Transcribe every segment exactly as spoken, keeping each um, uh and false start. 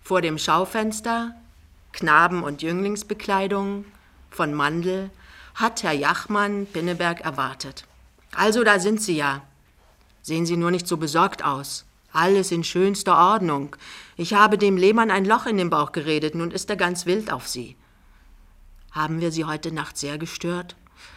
Vor dem Schaufenster, Knaben- und Jünglingsbekleidung von Mandl, hat Herr Jachmann Pinneberg erwartet. Also, da sind Sie ja. Sehen Sie nur nicht so besorgt aus. Alles in schönster Ordnung. Ich habe dem Lehmann ein Loch in den Bauch geredet, nun ist er ganz wild auf Sie. Haben wir Sie heute Nacht sehr gestört?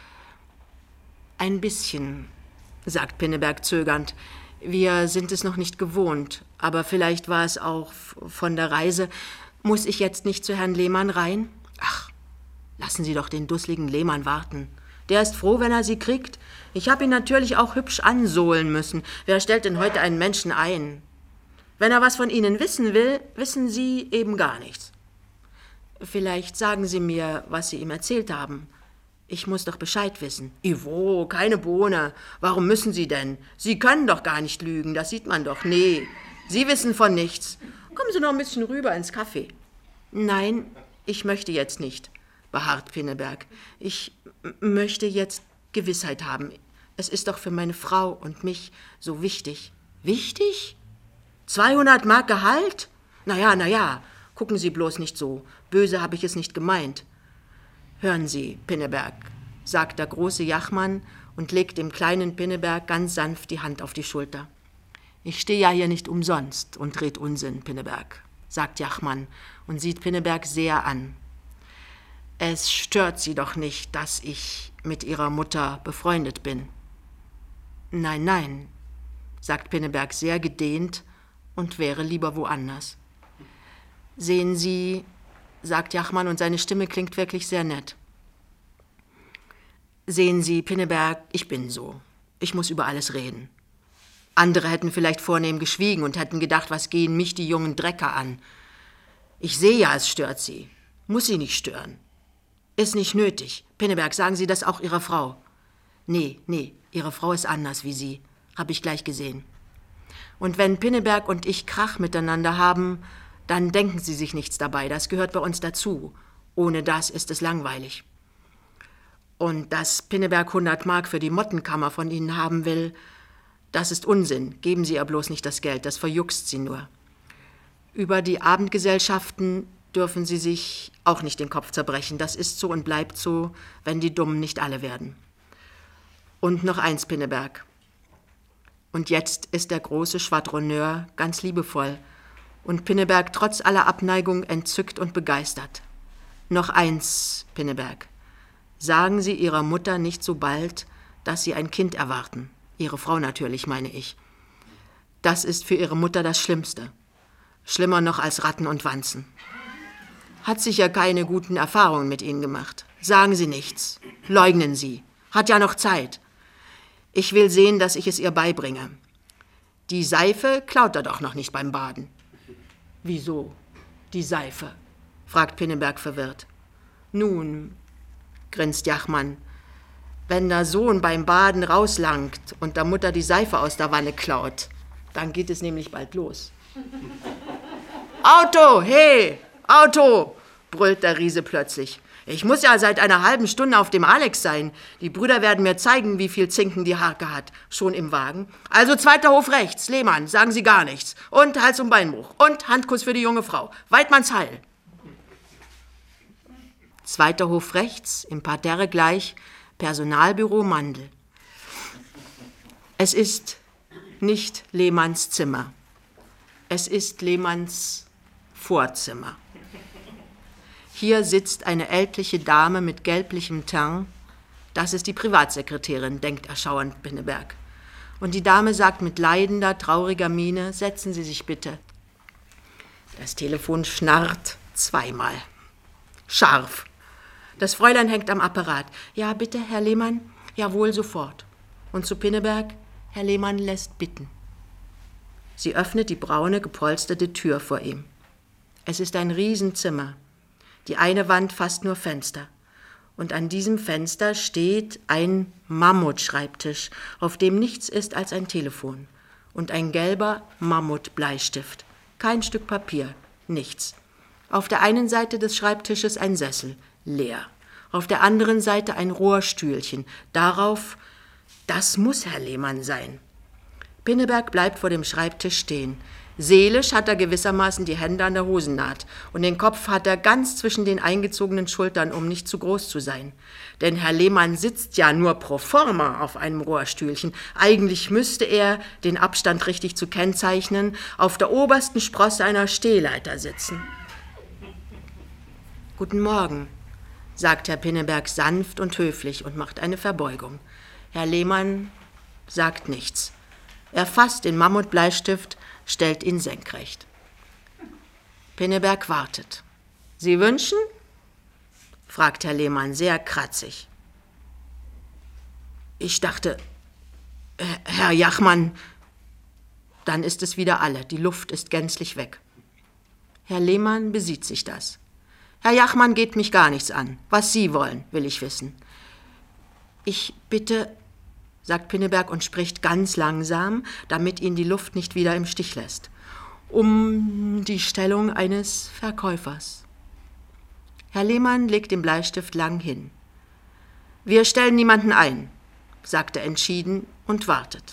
Ein bisschen, sagt Pinneberg zögernd. Wir sind es noch nicht gewohnt, aber vielleicht war es auch von der Reise. Muss ich jetzt nicht zu Herrn Lehmann rein? Ach, lassen Sie doch den dusseligen Lehmann warten. Der ist froh, wenn er Sie kriegt. Ich habe ihn natürlich auch hübsch ansohlen müssen. Wer stellt denn heute einen Menschen ein? Wenn er was von Ihnen wissen will, wissen Sie eben gar nichts. Vielleicht sagen Sie mir, was Sie ihm erzählt haben. Ich muss doch Bescheid wissen. Ivo, keine Bohne. Warum müssen Sie denn? Sie können doch gar nicht lügen, das sieht man doch. Nee, Sie wissen von nichts. Kommen Sie noch ein bisschen rüber ins Café. Nein, ich möchte jetzt nicht, beharrt Pinneberg. Ich m- möchte jetzt Gewissheit haben. Es ist doch für meine Frau und mich so wichtig. Wichtig? zweihundert Mark Gehalt? Na ja, na ja, gucken Sie bloß nicht so. Böse habe ich es nicht gemeint. Hören Sie, Pinneberg, sagt der große Jachmann und legt dem kleinen Pinneberg ganz sanft die Hand auf die Schulter. Ich stehe ja hier nicht umsonst und red Unsinn, Pinneberg, sagt Jachmann und sieht Pinneberg sehr an. Es stört Sie doch nicht, dass ich mit Ihrer Mutter befreundet bin. Nein, nein, sagt Pinneberg sehr gedehnt und wäre lieber woanders. Sehen Sie, sagt Jachmann und seine Stimme klingt wirklich sehr nett. Sehen Sie, Pinneberg, ich bin so. Ich muss über alles reden. Andere hätten vielleicht vornehm geschwiegen und hätten gedacht, was gehen mich die jungen Drecker an. Ich sehe ja, es stört Sie. Muss Sie nicht stören. Ist nicht nötig. Pinneberg, sagen Sie das auch Ihrer Frau? Nee, nee, Ihre Frau ist anders wie Sie. Hab ich gleich gesehen. Und wenn Pinneberg und ich Krach miteinander haben, dann denken Sie sich nichts dabei. Das gehört bei uns dazu. Ohne das ist es langweilig. Und dass Pinneberg hundert Mark für die Mottenkammer von Ihnen haben will, das ist Unsinn. Geben Sie ihr bloß nicht das Geld, das verjuckst sie nur. Über die Abendgesellschaften dürfen Sie sich auch nicht den Kopf zerbrechen. Das ist so und bleibt so, wenn die Dummen nicht alle werden. Und noch eins, Pinneberg. Und jetzt ist der große Schwadronneur ganz liebevoll und Pinneberg trotz aller Abneigung entzückt und begeistert. Noch eins, Pinneberg. Sagen Sie Ihrer Mutter nicht so bald, dass Sie ein Kind erwarten. Ihre Frau natürlich, meine ich. Das ist für Ihre Mutter das Schlimmste. Schlimmer noch als Ratten und Wanzen. Hat sicher keine guten Erfahrungen mit Ihnen gemacht. Sagen Sie nichts. Leugnen Sie. Hat ja noch Zeit. Ich will sehen, dass ich es ihr beibringe. Die Seife klaut er doch noch nicht beim Baden. Wieso? Die Seife? Fragt Pinneberg verwirrt. Nun, grinst Jachmann, wenn der Sohn beim Baden rauslangt und der Mutter die Seife aus der Wanne klaut, dann geht es nämlich bald los. Auto, hey, Auto, brüllt der Riese plötzlich. Ich muss ja seit einer halben Stunde auf dem Alex sein. Die Brüder werden mir zeigen, wie viel Zinken die Harke hat. Schon im Wagen. Also zweiter Hof rechts, Lehmann, sagen Sie gar nichts. Und Hals- und Beinbruch. Und Handkuss für die junge Frau. Weidmanns Heil. Zweiter Hof rechts, im Parterre gleich, Personalbüro Mandl. Es ist nicht Lehmanns Zimmer. Es ist Lehmanns Vorzimmer. Hier sitzt eine ältliche Dame mit gelblichem Teint. Das ist die Privatsekretärin, denkt erschauernd Pinneberg. Und die Dame sagt mit leidender, trauriger Miene, setzen Sie sich bitte. Das Telefon schnarrt zweimal. Scharf. Das Fräulein hängt am Apparat. Ja, bitte, Herr Lehmann? Jawohl, sofort. Und zu Pinneberg, Herr Lehmann lässt bitten. Sie öffnet die braune, gepolsterte Tür vor ihm. Es ist ein Riesenzimmer. Die eine Wand fast nur Fenster. Und an diesem Fenster steht ein Mammutschreibtisch, auf dem nichts ist als ein Telefon. Und ein gelber Mammutbleistift. Kein Stück Papier, nichts. Auf der einen Seite des Schreibtisches ein Sessel, leer. Auf der anderen Seite ein Rohrstühlchen. Darauf, das muss Herr Lehmann sein. Pinneberg bleibt vor dem Schreibtisch stehen. Seelisch hat er gewissermaßen die Hände an der Hosennaht und den Kopf hat er ganz zwischen den eingezogenen Schultern, um nicht zu groß zu sein. Denn Herr Lehmann sitzt ja nur pro forma auf einem Rohrstühlchen. Eigentlich müsste er, den Abstand richtig zu kennzeichnen, auf der obersten Sprosse einer Stehleiter sitzen. »Guten Morgen«, sagt Herr Pinneberg sanft und höflich und macht eine Verbeugung. Herr Lehmann sagt nichts. Er fasst den Mammutbleistift, stellt ihn senkrecht. Pinneberg wartet. »Sie wünschen?« fragt Herr Lehmann sehr kratzig. »Ich dachte, Herr Jachmann...« Dann ist es wieder alle, die Luft ist gänzlich weg. Herr Lehmann besieht sich das. »Herr Jachmann geht mich gar nichts an. Was Sie wollen, will ich wissen.« »Ich bitte«, sagt Pinneberg und spricht ganz langsam, damit ihn die Luft nicht wieder im Stich lässt, »um die Stellung eines Verkäufers.« Herr Lehmann legt den Bleistift lang hin. »Wir stellen niemanden ein«, sagt er entschieden und wartet.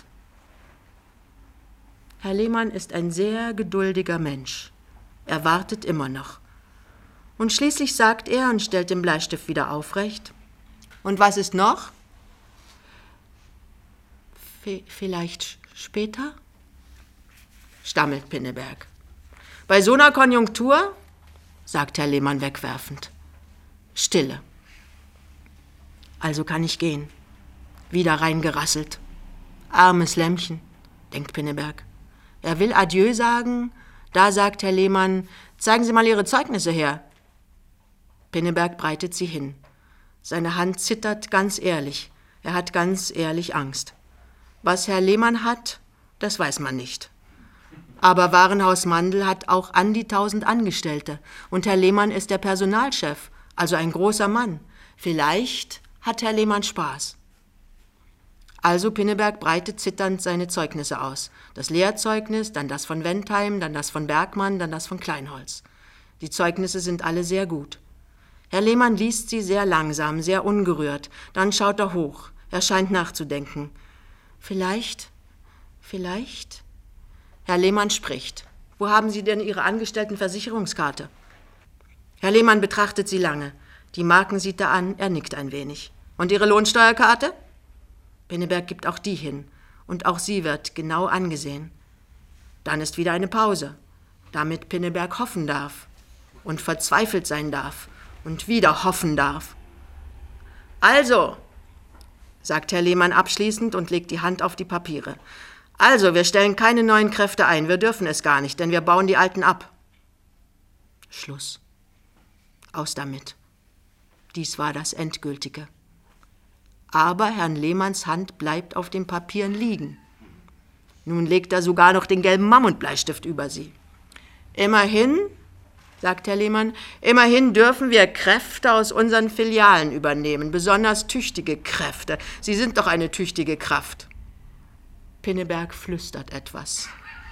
Herr Lehmann ist ein sehr geduldiger Mensch. Er wartet immer noch. Und schließlich sagt er und stellt den Bleistift wieder aufrecht. »Und was ist noch?« V- »Vielleicht später?« stammelt Pinneberg. »Bei so einer Konjunktur?« sagt Herr Lehmann wegwerfend. Stille. »Also kann ich gehen.« Wieder reingerasselt. »Armes Lämmchen«, denkt Pinneberg. Er will Adieu sagen, da sagt Herr Lehmann, »Zeigen Sie mal Ihre Zeugnisse her.« Pinneberg breitet sie hin. Seine Hand zittert ganz ehrlich. Er hat ganz ehrlich Angst. Was Herr Lehmann hat, das weiß man nicht. Aber Warenhaus Mandl hat auch an die tausend Angestellte. Und Herr Lehmann ist der Personalchef, also ein großer Mann. Vielleicht hat Herr Lehmann Spaß. Also Pinneberg breitet zitternd seine Zeugnisse aus. Das Lehrzeugnis, dann das von Wentheim, dann das von Bergmann, dann das von Kleinholz. Die Zeugnisse sind alle sehr gut. Herr Lehmann liest sie sehr langsam, sehr ungerührt. Dann schaut er hoch. Er scheint nachzudenken. Vielleicht, vielleicht... Herr Lehmann spricht. »Wo haben Sie denn Ihre Angestelltenversicherungskarte?« Herr Lehmann betrachtet sie lange. Die Marken sieht er an, er nickt ein wenig. »Und Ihre Lohnsteuerkarte?« Pinneberg gibt auch die hin. Und auch sie wird genau angesehen. Dann ist wieder eine Pause, damit Pinneberg hoffen darf und verzweifelt sein darf und wieder hoffen darf. »Also«, sagt Herr Lehmann abschließend und legt die Hand auf die Papiere. »Also, wir stellen keine neuen Kräfte ein. Wir dürfen es gar nicht, denn wir bauen die alten ab.« Schluss. Aus damit. Dies war das Endgültige. Aber Herrn Lehmanns Hand bleibt auf den Papieren liegen. Nun legt er sogar noch den gelben Mammutbleistift über sie. »Immerhin«, sagt Herr Lehmann, »immerhin dürfen wir Kräfte aus unseren Filialen übernehmen, besonders tüchtige Kräfte. Sie sind doch eine tüchtige Kraft.« Pinneberg flüstert etwas.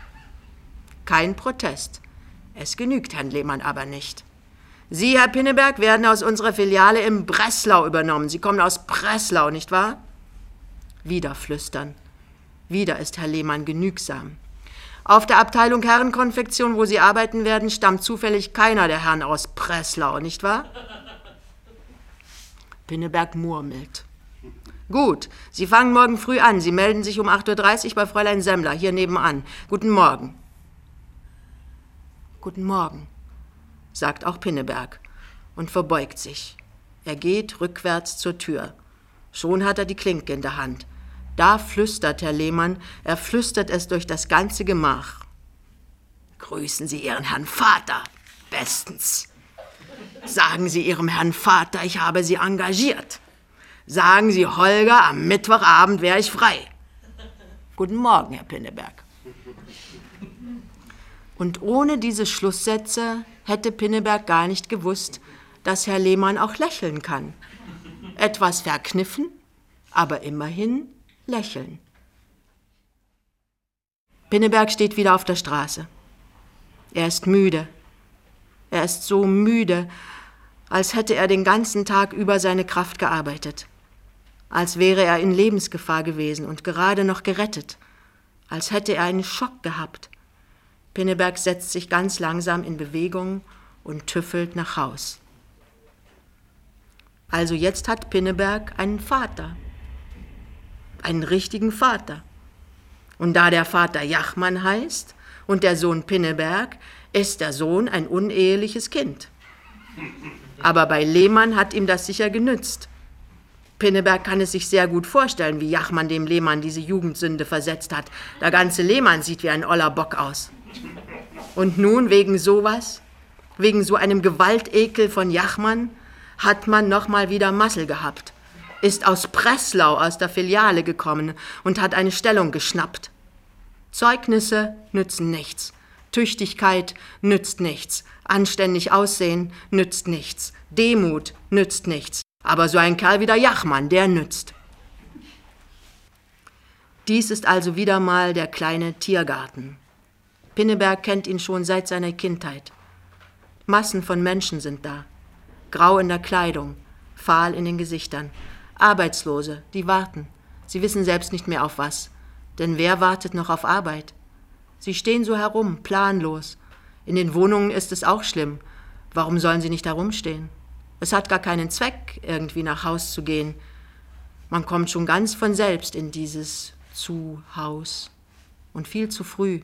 Kein Protest. Es genügt Herrn Lehmann aber nicht. »Sie, Herr Pinneberg, werden aus unserer Filiale in Breslau übernommen. Sie kommen aus Breslau, nicht wahr?« Wieder flüstern. Wieder ist Herr Lehmann genügsam. »Auf der Abteilung Herrenkonfektion, wo Sie arbeiten werden, stammt zufällig keiner der Herren aus Breslau, nicht wahr?« Pinneberg murmelt. »Gut, Sie fangen morgen früh an. Sie melden sich um acht Uhr dreißig bei Fräulein Semmler, hier nebenan. Guten Morgen.« »Guten Morgen«, sagt auch Pinneberg und verbeugt sich. Er geht rückwärts zur Tür. Schon hat er die Klinke in der Hand. Da flüstert Herr Lehmann, er flüstert es durch das ganze Gemach. »Grüßen Sie Ihren Herrn Vater. Bestens. Sagen Sie Ihrem Herrn Vater, ich habe Sie engagiert. Sagen Sie Holger, am Mittwochabend wäre ich frei. Guten Morgen, Herr Pinneberg.« Und ohne diese Schlusssätze hätte Pinneberg gar nicht gewusst, dass Herr Lehmann auch lächeln kann. Etwas verkniffen, aber immerhin lächeln. Pinneberg steht wieder auf der Straße. Er ist müde. Er ist so müde, als hätte er den ganzen Tag über seine Kraft gearbeitet. Als wäre er in Lebensgefahr gewesen und gerade noch gerettet. Als hätte er einen Schock gehabt. Pinneberg setzt sich ganz langsam in Bewegung und tüffelt nach Haus. Also jetzt hat Pinneberg einen Vater. Einen richtigen Vater. Und da der Vater Jachmann heißt und der Sohn Pinneberg, ist der Sohn ein uneheliches Kind. Aber bei Lehmann hat ihm das sicher genützt. Pinneberg kann es sich sehr gut vorstellen, wie Jachmann dem Lehmann diese Jugendsünde versetzt hat. Der ganze Lehmann sieht wie ein oller Bock aus. Und nun wegen sowas, wegen so einem Gewaltekel von Jachmann, hat man noch mal wieder Massel gehabt, ist aus Breslau aus der Filiale gekommen und hat eine Stellung geschnappt. Zeugnisse nützen nichts, Tüchtigkeit nützt nichts, anständig aussehen nützt nichts, Demut nützt nichts, aber so ein Kerl wie der Jachmann, der nützt. Dies ist also wieder mal der kleine Tiergarten. Pinneberg kennt ihn schon seit seiner Kindheit. Massen von Menschen sind da. Grau in der Kleidung, fahl in den Gesichtern. Arbeitslose, die warten. Sie wissen selbst nicht mehr auf was. Denn wer wartet noch auf Arbeit? Sie stehen so herum, planlos. In den Wohnungen ist es auch schlimm. Warum sollen sie nicht herumstehen? Es hat gar keinen Zweck, irgendwie nach Haus zu gehen. Man kommt schon ganz von selbst in dieses Zuhaus. Und viel zu früh.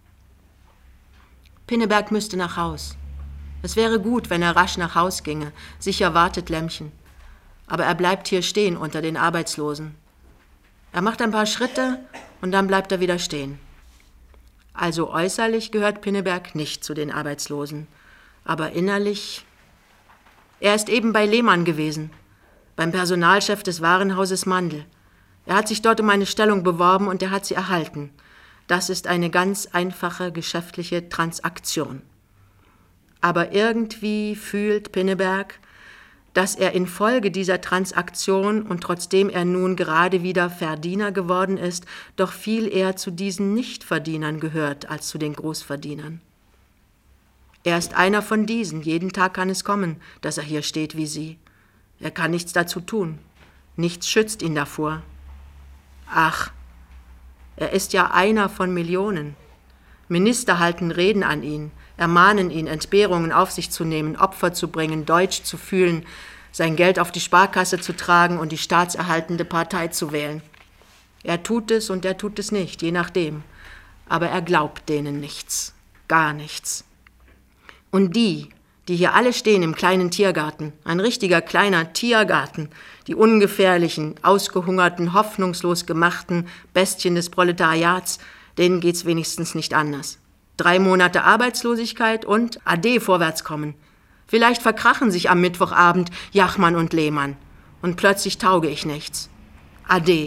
Pinneberg müsste nach Haus. Es wäre gut, wenn er rasch nach Haus ginge. Sicher wartet Lämmchen. Aber er bleibt hier stehen unter den Arbeitslosen. Er macht ein paar Schritte und dann bleibt er wieder stehen. Also äußerlich gehört Pinneberg nicht zu den Arbeitslosen. Aber innerlich... Er ist eben bei Lehmann gewesen, beim Personalchef des Warenhauses Mandl. Er hat sich dort um eine Stellung beworben und er hat sie erhalten. Das ist eine ganz einfache geschäftliche Transaktion. Aber irgendwie fühlt Pinneberg, dass er infolge dieser Transaktion und trotzdem er nun gerade wieder Verdiener geworden ist, doch viel eher zu diesen Nichtverdienern gehört als zu den Großverdienern. Er ist einer von diesen, jeden Tag kann es kommen, dass er hier steht wie Sie. Er kann nichts dazu tun, nichts schützt ihn davor. Ach, er ist ja einer von Millionen. Minister halten Reden an ihn, ermahnen ihn, Entbehrungen auf sich zu nehmen, Opfer zu bringen, Deutsch zu fühlen, sein Geld auf die Sparkasse zu tragen und die staatserhaltende Partei zu wählen. Er tut es und er tut es nicht, je nachdem. Aber er glaubt denen nichts, gar nichts. Und die, die hier alle stehen im kleinen Tiergarten, ein richtiger kleiner Tiergarten, die ungefährlichen, ausgehungerten, hoffnungslos gemachten Bestien des Proletariats, denen geht's wenigstens nicht anders. Drei Monate Arbeitslosigkeit und Ade vorwärtskommen. Vielleicht verkrachen sich am Mittwochabend Jachmann und Lehmann. Und plötzlich tauge ich nichts. Ade.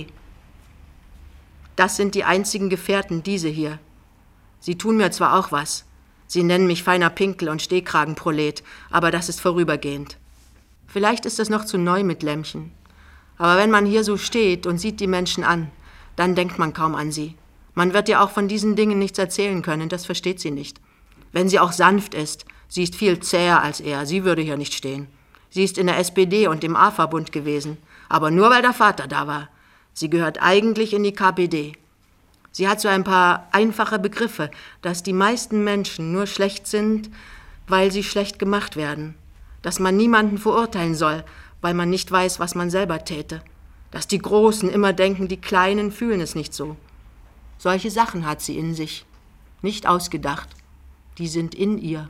Das sind die einzigen Gefährten, diese hier. Sie tun mir zwar auch was. Sie nennen mich feiner Pinkel und Stehkragenprolet, aber das ist vorübergehend. Vielleicht ist es noch zu neu mit Lämmchen. Aber wenn man hier so steht und sieht die Menschen an, dann denkt man kaum an sie. Man wird ihr auch von diesen Dingen nichts erzählen können, das versteht sie nicht. Wenn sie auch sanft ist, sie ist viel zäher als er, sie würde hier nicht stehen. Sie ist in der S P D und im A-Verbund gewesen, aber nur weil der Vater da war. Sie gehört eigentlich in die K P D. Sie hat so ein paar einfache Begriffe, dass die meisten Menschen nur schlecht sind, weil sie schlecht gemacht werden. Dass man niemanden verurteilen soll, weil man nicht weiß, was man selber täte. Dass die Großen immer denken, die Kleinen fühlen es nicht so. Solche Sachen hat sie in sich. Nicht ausgedacht. Die sind in ihr.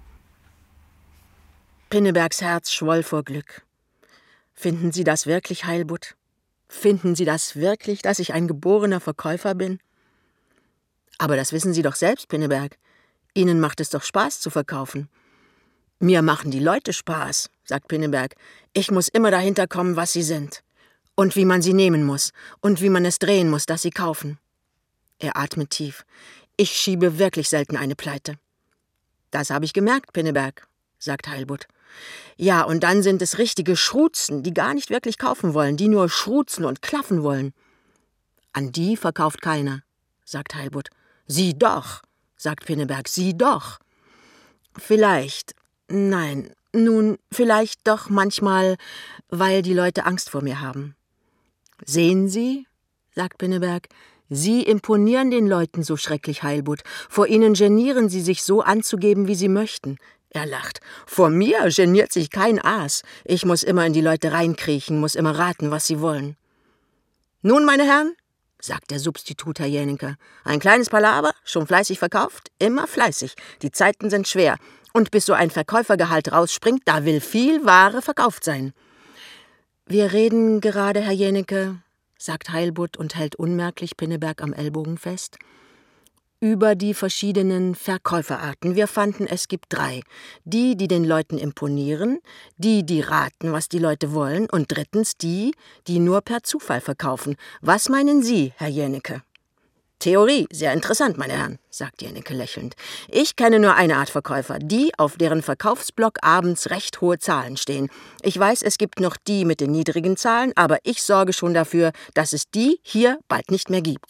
Pinnebergs Herz schwoll vor Glück. Finden Sie das wirklich, Heilbutt? Finden Sie das wirklich, dass ich ein geborener Verkäufer bin? Aber das wissen Sie doch selbst, Pinneberg. Ihnen macht es doch Spaß zu verkaufen. Mir machen die Leute Spaß, sagt Pinneberg. Ich muss immer dahinter kommen, was sie sind. Und wie man sie nehmen muss. Und wie man es drehen muss, dass sie kaufen. Er atmet tief. Ich schiebe wirklich selten eine Pleite. Das habe ich gemerkt, Pinneberg, sagt Heilbutt. Ja, und dann sind es richtige Schruzen, die gar nicht wirklich kaufen wollen, die nur schruzen und klaffen wollen. An die verkauft keiner, sagt Heilbutt. Sie doch, sagt Pinneberg, Sie doch. Vielleicht, nein, nun, vielleicht doch manchmal, weil die Leute Angst vor mir haben. Sehen Sie, sagt Pinneberg, »Sie imponieren den Leuten so schrecklich, Heilbutt. Vor ihnen genieren sie sich so anzugeben, wie sie möchten.« Er lacht. »Vor mir geniert sich kein Aas. Ich muss immer in die Leute reinkriechen, muss immer raten, was sie wollen.« »Nun, meine Herren«, sagt der Substitut Herr Jäniker, »ein kleines Palaver, schon fleißig verkauft, immer fleißig. Die Zeiten sind schwer. Und bis so ein Verkäufergehalt rausspringt, da will viel Ware verkauft sein.« »Wir reden gerade, Herr Jäniker«, sagt Heilbutt und hält unmerklich Pinneberg am Ellbogen fest, »über die verschiedenen Verkäuferarten. Wir fanden, es gibt drei. Die, die den Leuten imponieren, die, die raten, was die Leute wollen, und drittens die, die nur per Zufall verkaufen. Was meinen Sie, Herr Jänicke?« »Theorie, sehr interessant, meine Herren«, sagt Jänicke lächelnd. »Ich kenne nur eine Art Verkäufer, die, auf deren Verkaufsblock abends recht hohe Zahlen stehen. Ich weiß, es gibt noch die mit den niedrigen Zahlen, aber ich sorge schon dafür, dass es die hier bald nicht mehr gibt.«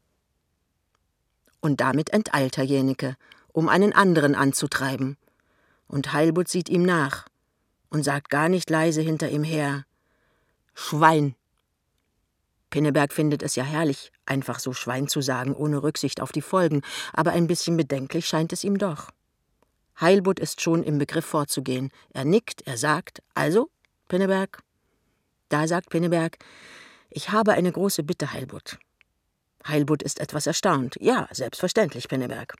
Und damit enteilt Herr Jänicke, um einen anderen anzutreiben. Und Heilbutt sieht ihm nach und sagt gar nicht leise hinter ihm her: »Schwein!« Pinneberg findet es ja herrlich, einfach so Schwein zu sagen, ohne Rücksicht auf die Folgen, aber ein bisschen bedenklich scheint es ihm doch. Heilbutt ist schon im Begriff fortzugehen. Er nickt, er sagt: »Also, Pinneberg?« Da sagt Pinneberg: »Ich habe eine große Bitte, Heilbutt.« Heilbutt ist etwas erstaunt. »Ja, selbstverständlich, Pinneberg.«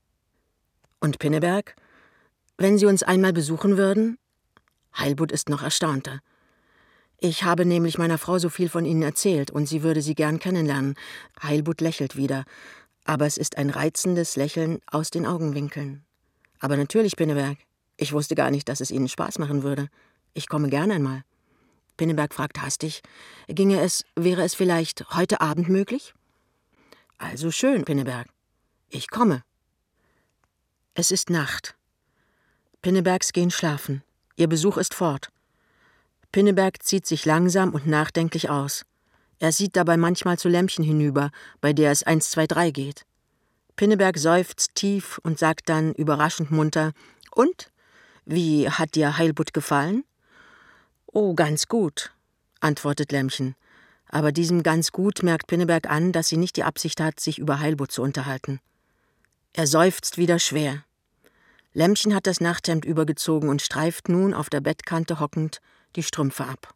»Und Pinneberg, wenn Sie uns einmal besuchen würden?« Heilbutt ist noch erstaunter. »Ich habe nämlich meiner Frau so viel von Ihnen erzählt, und sie würde Sie gern kennenlernen.« Heilbutt lächelt wieder, aber es ist ein reizendes Lächeln aus den Augenwinkeln. »Aber natürlich, Pinneberg. Ich wusste gar nicht, dass es Ihnen Spaß machen würde. Ich komme gern einmal.« Pinneberg fragt hastig: »Ginge es, wäre es vielleicht heute Abend möglich?« »Also schön, Pinneberg. Ich komme.« Es ist Nacht. Pinnebergs gehen schlafen. Ihr Besuch ist fort. Pinneberg zieht sich langsam und nachdenklich aus. Er sieht dabei manchmal zu Lämmchen hinüber, bei der es eins, zwei, drei geht. Pinneberg seufzt tief und sagt dann überraschend munter: »Und? Wie hat dir Heilbutt gefallen?« »Oh, ganz gut«, antwortet Lämmchen. Aber diesem ganz gut merkt Pinneberg an, dass sie nicht die Absicht hat, sich über Heilbutt zu unterhalten. Er seufzt wieder schwer. Lämmchen hat das Nachthemd übergezogen und streift nun, auf der Bettkante hockend, die Strümpfe ab.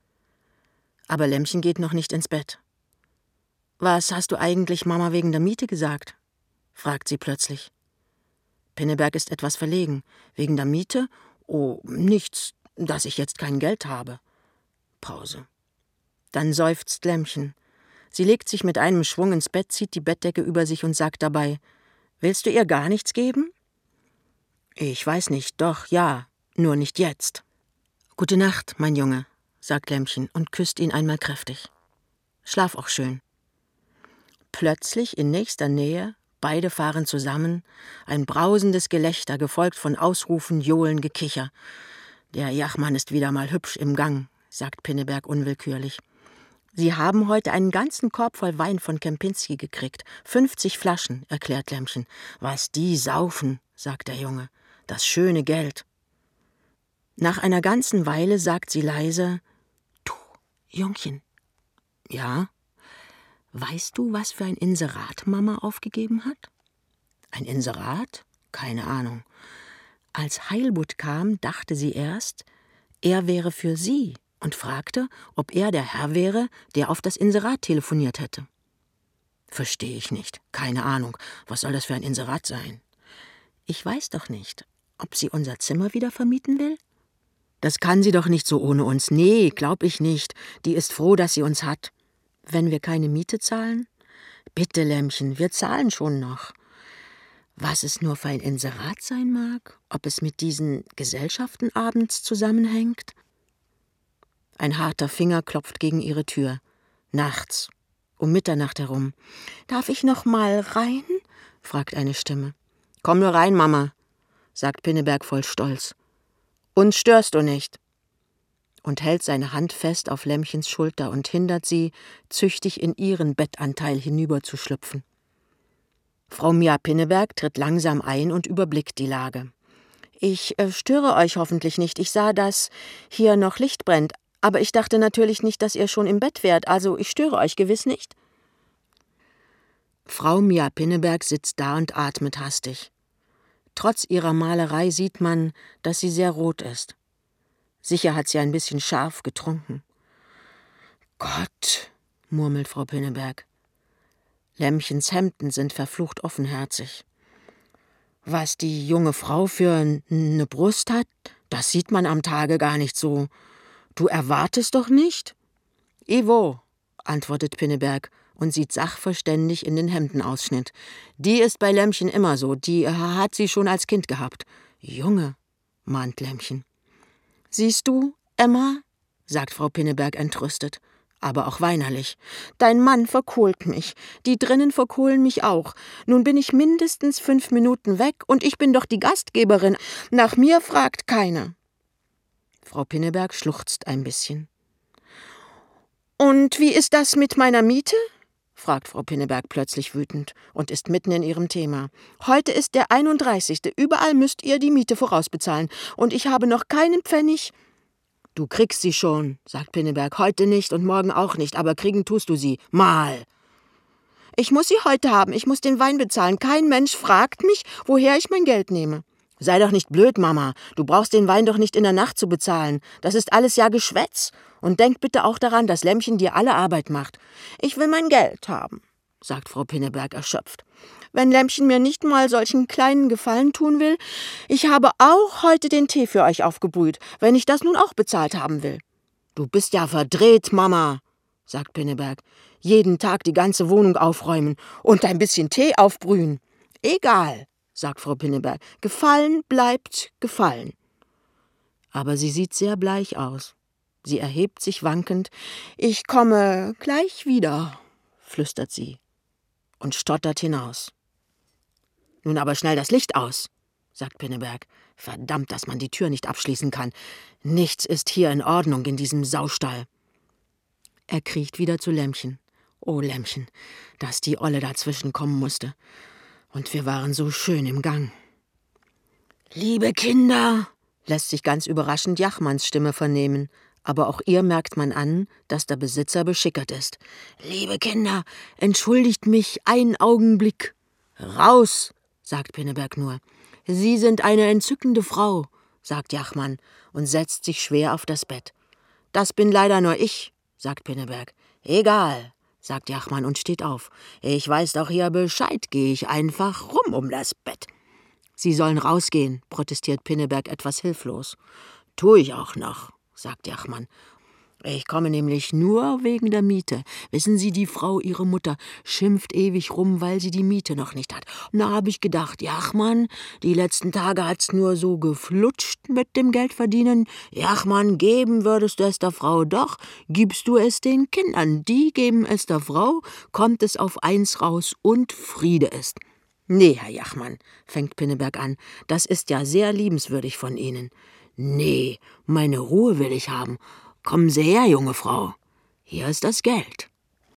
Aber Lämmchen geht noch nicht ins Bett. »Was hast du eigentlich Mama wegen der Miete gesagt?« fragt sie plötzlich. Pinneberg ist etwas verlegen. »Wegen der Miete? Oh, nichts, dass ich jetzt kein Geld habe.« Pause. Dann seufzt Lämmchen. Sie legt sich mit einem Schwung ins Bett, zieht die Bettdecke über sich und sagt dabei: »Willst du ihr gar nichts geben?« »Ich weiß nicht, doch, ja, nur nicht jetzt.« »Gute Nacht, mein Junge«, sagt Lämmchen und küsst ihn einmal kräftig. »Schlaf auch schön.« Plötzlich in nächster Nähe, beide fahren zusammen, ein brausendes Gelächter, gefolgt von Ausrufen, Johlen, Gekicher. »Der Jachmann ist wieder mal hübsch im Gang«, sagt Pinneberg unwillkürlich. »Sie haben heute einen ganzen Korb voll Wein von Kempinski gekriegt. Fünfzig Flaschen«, erklärt Lämmchen. »Was die saufen«, sagt der Junge. »Das schöne Geld.« Nach einer ganzen Weile sagt sie leise: »Du, Jungchen.« »Ja?« »Weißt du, was für ein Inserat Mama aufgegeben hat?« »Ein Inserat? Keine Ahnung.« »Als Heilbutt kam, dachte sie erst, er wäre für sie und fragte, ob er der Herr wäre, der auf das Inserat telefoniert hätte.« »Verstehe ich nicht. Keine Ahnung. Was soll das für ein Inserat sein?« »Ich weiß doch nicht, ob sie unser Zimmer wieder vermieten will?« »Das kann sie doch nicht so ohne uns. Nee, glaub ich nicht. Die ist froh, dass sie uns hat.« »Wenn wir keine Miete zahlen?« »Bitte, Lämmchen, wir zahlen schon noch.« Was es nur für ein Inserat sein mag, ob es mit diesen Gesellschaften abends zusammenhängt? Ein harter Finger klopft gegen ihre Tür. Nachts, um Mitternacht herum. »Darf ich noch mal rein?« fragt eine Stimme. »Komm nur rein, Mama«, sagt Pinneberg voll Stolz. »Uns störst du nicht«, und hält seine Hand fest auf Lämmchens Schulter und hindert sie, züchtig in ihren Bettanteil hinüberzuschlüpfen. Frau Mia Pinneberg tritt langsam ein und überblickt die Lage. »Ich äh, störe euch hoffentlich nicht. Ich sah, dass hier noch Licht brennt. Aber ich dachte natürlich nicht, dass ihr schon im Bett wärt. Also ich störe euch gewiss nicht.« Frau Mia Pinneberg sitzt da und atmet hastig. Trotz ihrer Malerei sieht man, dass sie sehr rot ist. Sicher hat sie ein bisschen scharf getrunken. »Gott«, murmelt Frau Pinneberg. Lämmchens Hemden sind verflucht offenherzig. Was die junge Frau für eine Brust hat, das sieht man am Tage gar nicht so. Du erwartest doch nicht? »Ivo«, antwortet Pinneberg und sieht sachverständig in den Hemdenausschnitt. »Die ist bei Lämmchen immer so, die hat sie schon als Kind gehabt.« »Junge«, mahnt Lämmchen. »Siehst du, Emma«, sagt Frau Pinneberg entrüstet, aber auch weinerlich. »Dein Mann verkohlt mich. Die drinnen verkohlen mich auch. Nun bin ich mindestens fünf Minuten weg und ich bin doch die Gastgeberin. Nach mir fragt keiner.« Frau Pinneberg schluchzt ein bisschen. »Und wie ist das mit meiner Miete?« fragt Frau Pinneberg plötzlich wütend und ist mitten in ihrem Thema. »Heute ist der einunddreißigste Überall müsst ihr die Miete vorausbezahlen. Und ich habe noch keinen Pfennig.« »Du kriegst sie schon«, sagt Pinneberg. »Heute nicht und morgen auch nicht, aber kriegen tust du sie. Mal.« »Ich muss sie heute haben. Ich muss den Wein bezahlen. Kein Mensch fragt mich, woher ich mein Geld nehme.« »Sei doch nicht blöd, Mama. Du brauchst den Wein doch nicht in der Nacht zu bezahlen. Das ist alles ja Geschwätz. Und denk bitte auch daran, dass Lämmchen dir alle Arbeit macht.« »Ich will mein Geld haben«, sagt Frau Pinneberg erschöpft. »Wenn Lämmchen mir nicht mal solchen kleinen Gefallen tun will, ich habe auch heute den Tee für euch aufgebrüht, wenn ich das nun auch bezahlt haben will.« »Du bist ja verdreht, Mama«, sagt Pinneberg. »Jeden Tag die ganze Wohnung aufräumen und ein bisschen Tee aufbrühen.« »Egal«, sagt Frau Pinneberg. »Gefallen bleibt gefallen.« Aber sie sieht sehr bleich aus. Sie erhebt sich wankend. »Ich komme gleich wieder«, flüstert sie und stottert hinaus. »Nun aber schnell das Licht aus«, sagt Pinneberg. »Verdammt, dass man die Tür nicht abschließen kann. Nichts ist hier in Ordnung in diesem Saustall.« Er kriecht wieder zu Lämmchen. Oh, Lämmchen, dass die Olle dazwischen kommen musste. Und wir waren so schön im Gang. »Liebe Kinder«, lässt sich ganz überraschend Jachmanns Stimme vernehmen. Aber auch ihr merkt man an, dass der Besitzer beschickert ist. »Liebe Kinder, entschuldigt mich einen Augenblick.« »Raus«, sagt Pinneberg nur. »Sie sind eine entzückende Frau«, sagt Jachmann und setzt sich schwer auf das Bett. »Das bin leider nur ich«, sagt Pinneberg. »Egal«, sagt Jachmann und steht auf. »Ich weiß doch hier Bescheid, gehe ich einfach rum um das Bett.« »Sie sollen rausgehen«, protestiert Pinneberg etwas hilflos. »Tu ich auch noch«, sagt Jachmann. »Ich komme nämlich nur wegen der Miete. Wissen Sie, die Frau, Ihre Mutter, schimpft ewig rum, weil sie die Miete noch nicht hat. Und da habe ich gedacht, Jachmann, die letzten Tage hat's nur so geflutscht mit dem Geldverdienen. Jachmann, geben würdest du es der Frau doch, gibst du es den Kindern. Die geben es der Frau, kommt es auf eins raus und Friede ist.« »Nee, Herr Jachmann«, fängt Pinneberg an, »das ist ja sehr liebenswürdig von Ihnen.« »Nee, meine Ruhe will ich haben. Kommen Sie her, junge Frau. Hier ist das Geld.«